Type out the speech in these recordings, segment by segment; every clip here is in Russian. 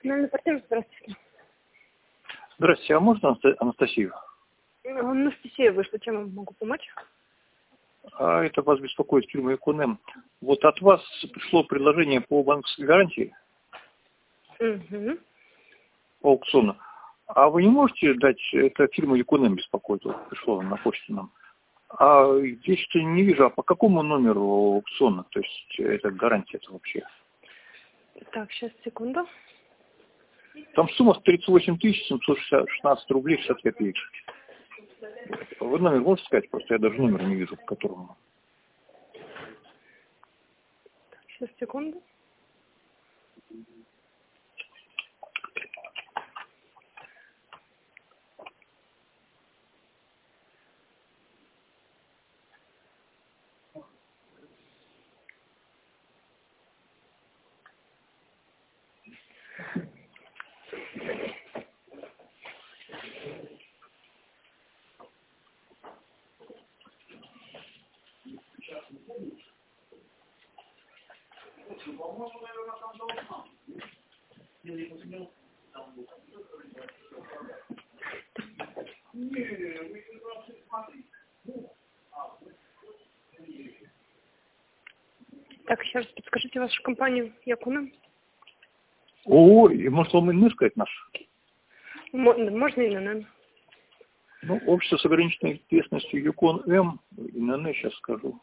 Национальный партнер, здравствуйте. Здравствуйте, а можно Анастасию? Анастасия вышла, чем я могу помочь? А это вас беспокоит фирма Эконем. Вот от вас пришло предложение по банковской гарантии Угу. по аукциону. А вы не можете дать, это фирма Эконем беспокоит, вот пришло на почту нам. А здесь что не вижу, а по какому номеру аукциона, то есть это гарантия это вообще? Так, сейчас, секунду. Там сумма 38 716 рублей 60 копеек. Вы номер можете сказать? Просто я даже номер не вижу, по которому. Сейчас, секунду. Так, еще раз подскажите вашу компанию Якуна. Ой, может вам ИНН сказать наш? Можно ИНН? Ну, общество с ограниченной ответственностью Юкон М, ИНН сейчас скажу.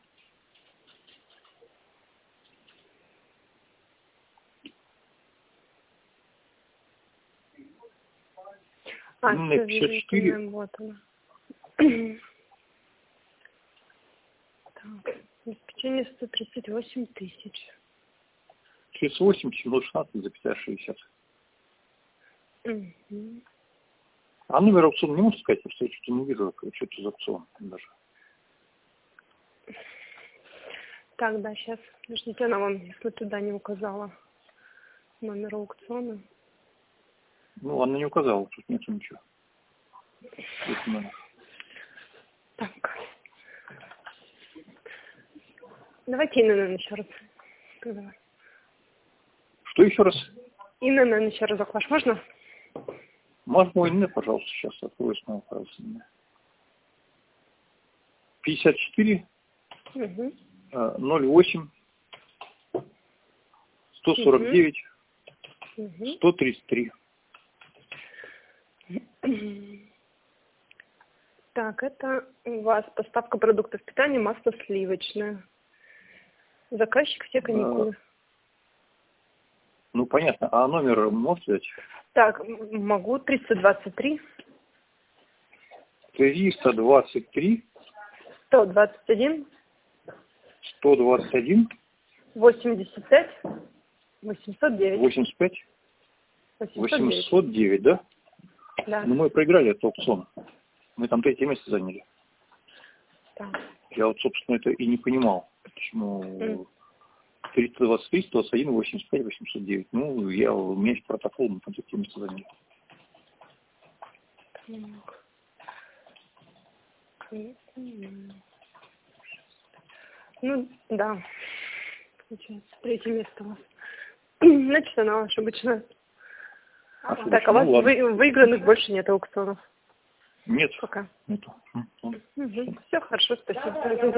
ИНН 54. Вот она. Так, обеспечение 138 тысяч. 38 716 за 560. Угу. А номер аукциона не можете сказать? Потому что я что-то не вижу, что это за аукцион даже. Так, да, сейчас. Подождите, она вам, если туда не указала номер аукциона. Ну, она не указала, тут нет ничего. Есть номер. Так. Давайте ИНН еще раз. Давай. Что еще раз? ИНН еще разок ваш, можно? Может, мой ИНН, пожалуйста, сейчас открою снова, пожалуйста. 54 Угу. 08 149 Угу. 133. Так, это у вас поставка продуктов питания, масло сливочное. Заказчик все каникулы. Ну, понятно. А номер можете дать? Так, могу. 323. 323 121. 121 85. 809. 85 809, да? Да. Ну, мы проиграли этот аукцион. Мы там 3-е место заняли. Так. Я вот, собственно, это и не понимал, почему 323, 121, 85, 809. Ну, у меня есть протокол, мы там 3-е место заняли. Ну, да. Получается, 3-е место у вас. Значит, она ошибочная. Так, а у вас выигранных больше нет аукционов? Нет. Пока. Нету. Все хорошо, спасибо.